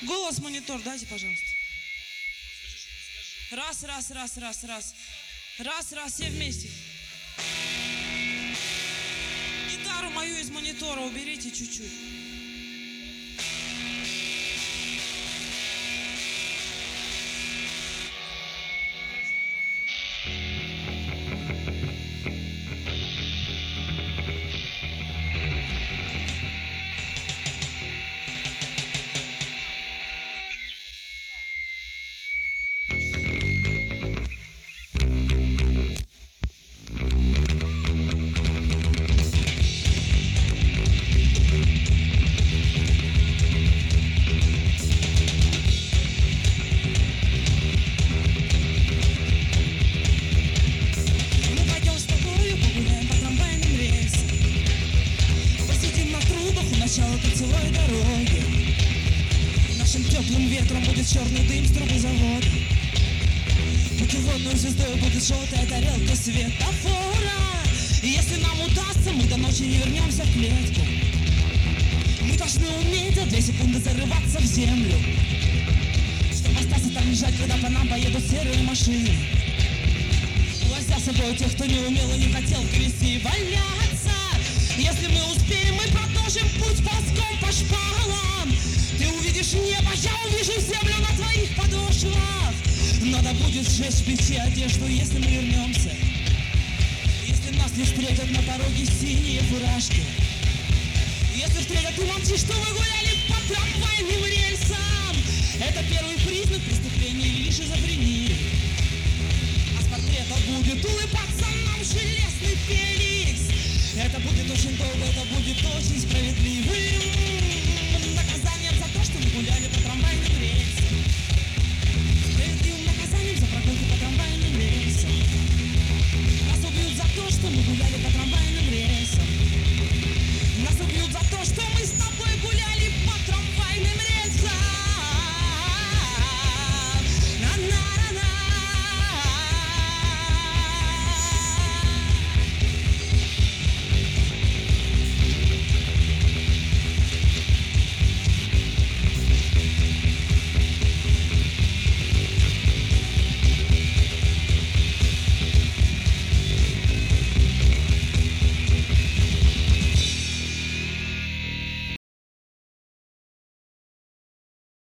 Голос, монитор, дайте, пожалуйста. Раз, раз, раз, раз, раз. Раз, раз, все вместе. Гитару мою из монитора уберите чуть-чуть. Кольцевой дороги. Нашим теплым ветром будет черный дым с трубы завода. Путеводную звездой будет желтая тарелка светофора. И если нам удастся, мы до ночи не вернемся в клетку. Мы должны уметь за 2 секунды зарываться в землю, чтобы остаться там лежать, когда по нам поедут серые машины, увозя с собой тех, кто не умел и не хотел грести и валяться. Если мы успеем, мы продолжим путь ползком по шпалам. Ты увидишь небо, я увижу землю на твоих подошвах. Надо будет сжечь в печи одежду, если мы вернемся. Если нас не встретят на пороге синие фуражки. Если встретят, ты молчишь, что вы гуляли по трамвайным рельсам. Это первый признак преступления или шизофрении. А с портрета будет улыбаться нам железный Феликс. Это будет очень долго, это будет очень справедливо.